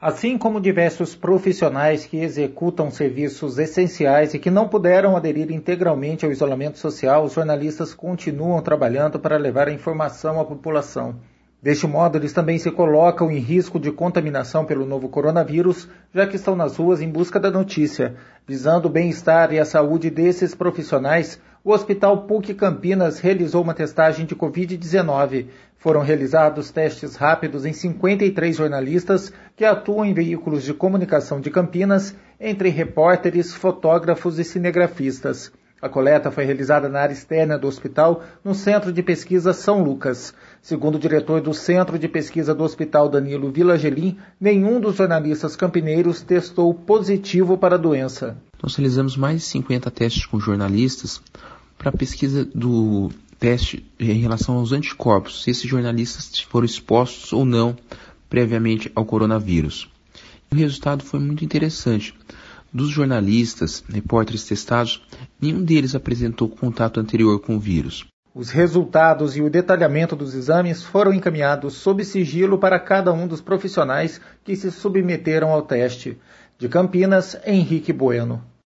Assim como diversos profissionais que executam serviços essenciais e que não puderam aderir integralmente ao isolamento social, os jornalistas continuam trabalhando para levar a informação à população. Deste modo, eles também se colocam em risco de contaminação pelo novo coronavírus, já que estão nas ruas em busca da notícia. Visando o bem-estar e a saúde desses profissionais, o Hospital PUC Campinas realizou uma testagem de Covid-19. Foram realizados testes rápidos em 53 jornalistas que atuam em veículos de comunicação de Campinas, entre repórteres, fotógrafos e cinegrafistas. A coleta foi realizada na área externa do hospital, no Centro de Pesquisa São Lucas. Segundo o diretor do Centro de Pesquisa do Hospital, Danilo Villagelim, nenhum dos jornalistas campineiros testou positivo para a doença. Nós realizamos mais de 50 testes com jornalistas para a pesquisa do teste em relação aos anticorpos, se esses jornalistas foram expostos ou não previamente ao coronavírus. O resultado foi muito interessante. Dos jornalistas, repórteres testados, nenhum deles apresentou contato anterior com o vírus. Os resultados e o detalhamento dos exames foram encaminhados sob sigilo para cada um dos profissionais que se submeteram ao teste. De Campinas, Henrique Bueno.